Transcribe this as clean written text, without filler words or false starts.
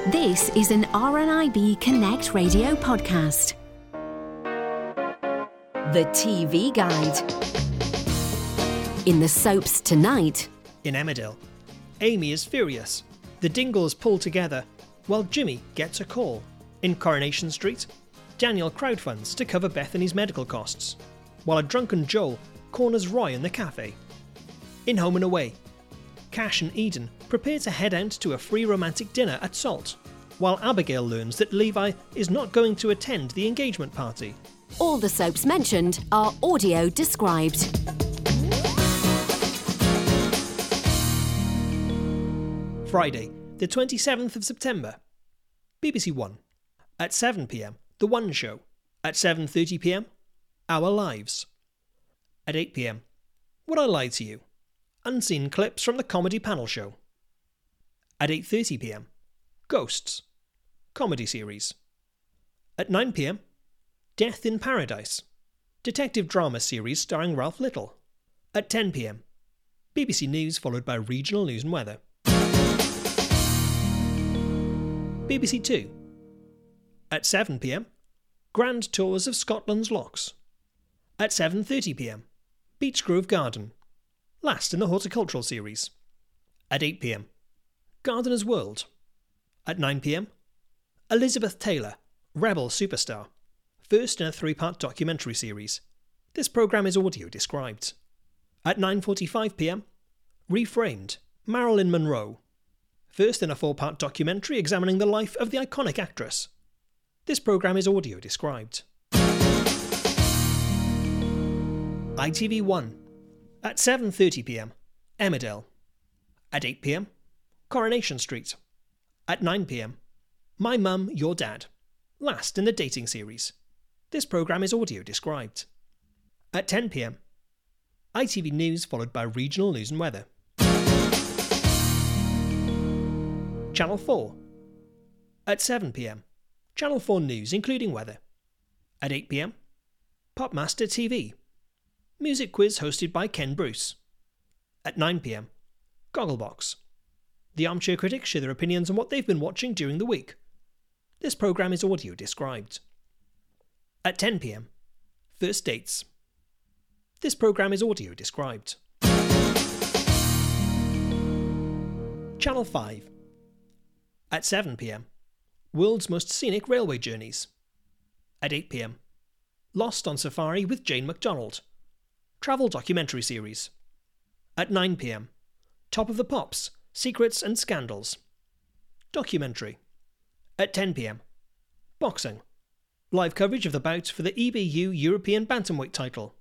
This is an RNIB Connect radio podcast. The TV Guide. In the soaps tonight. In Emmerdale, Amy is furious. The Dingles pull together, while Jimmy gets a call. In Coronation Street, Daniel crowdfunds to cover Bethany's medical costs, while a drunken Joel corners Roy in the cafe. In Home and Away, Cash and Eden prepare to head out to a free romantic dinner at Salt, while Abigail learns that Levi is not going to attend the engagement party. All the soaps mentioned are audio described. Friday, the 27th of September. BBC One. At 7 p.m, The One Show. At 7:30 p.m, Our Lives. At 8 p.m, Would I Lie to You? Unseen clips from the comedy panel show. At 8:30 p.m, Ghosts. Comedy series. At 9 p.m, Death in Paradise. Detective drama series starring Ralph Little. At 10 p.m, BBC News followed by regional news and weather. BBC Two. At 7 p.m, Grand Tours of Scotland's Lochs. At 7:30 p.m, Beechgrove Garden. Last in the horticultural series. At 8 p.m, Gardener's World. At 9 p.m, Elizabeth Taylor, Rebel Superstar. First in a 3-part documentary series. This programme is audio described. At 9:45 p.m, Reframed, Marilyn Monroe. First in a 4-part documentary examining the life of the iconic actress. This programme is audio described. ITV1. At 7:30 p.m, Emmerdale. At 8 p.m, Coronation Street. At 9 p.m, My Mum, Your Dad. Last in the dating series. This programme is audio described. At 10 p.m, ITV News followed by regional news and weather. Channel 4. At 7 p.m, Channel 4 News including weather. At 8 p.m, Popmaster TV. Music quiz hosted by Ken Bruce. At 9 p.m, Gogglebox. The armchair critics share their opinions on what they've been watching during the week. This programme is audio described. At 10 p.m, First Dates. This programme is audio described. Channel 5. At 7 p.m, World's Most Scenic Railway Journeys. At 8 p.m, Lost on Safari with Jane MacDonald. Travel documentary series. At 9 p.m, Top of the Pops, Secrets and Scandals. Documentary. At 10 p.m, Boxing. Live coverage of the bout for the EBU European Bantamweight title.